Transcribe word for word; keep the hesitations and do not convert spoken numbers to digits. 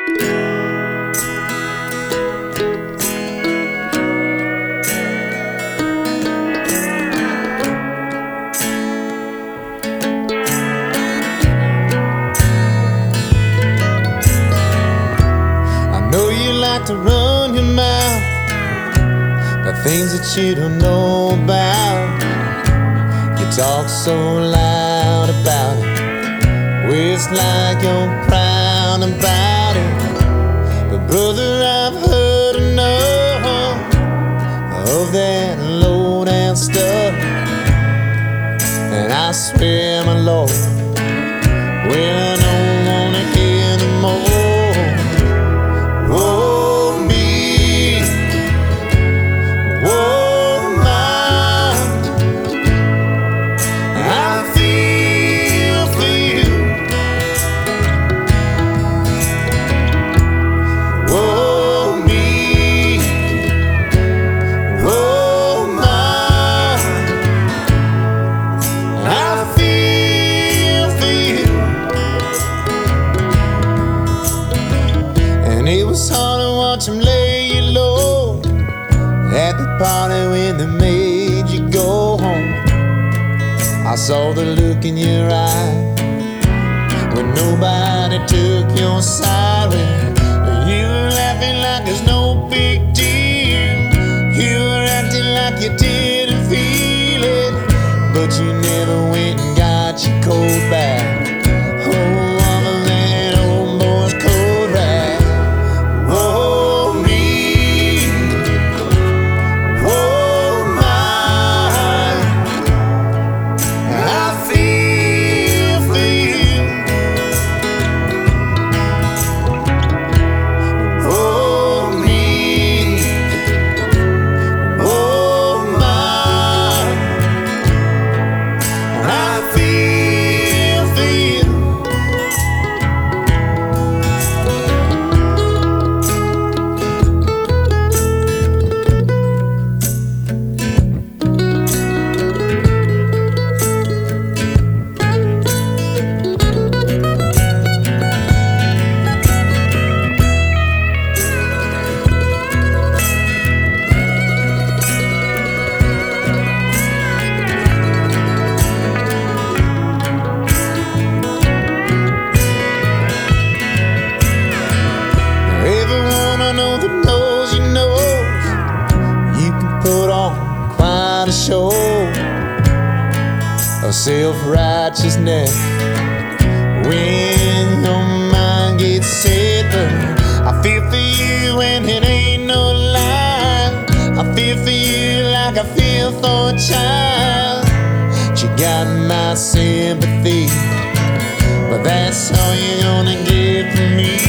To run your mouth the things that you don't know about. You talk so loud about it, well, it's like you're proud about it. But brother, I've heard enough of that low down stuff, and I swear, my Lord, well, I don't wanna hear no more. Whoa. It was hard to watch him lay you low at the party when they made you go home. I saw the look in your eye when nobody took your side. You were laughing like there's no big deal. You were acting like you didn't feel it, but you never went and got your coat back. A show of self-righteousness when your mind gets set. I feel for you and it ain't no lie. I feel for you like I feel for a child. You got my sympathy, but that's all you're gonna get from me.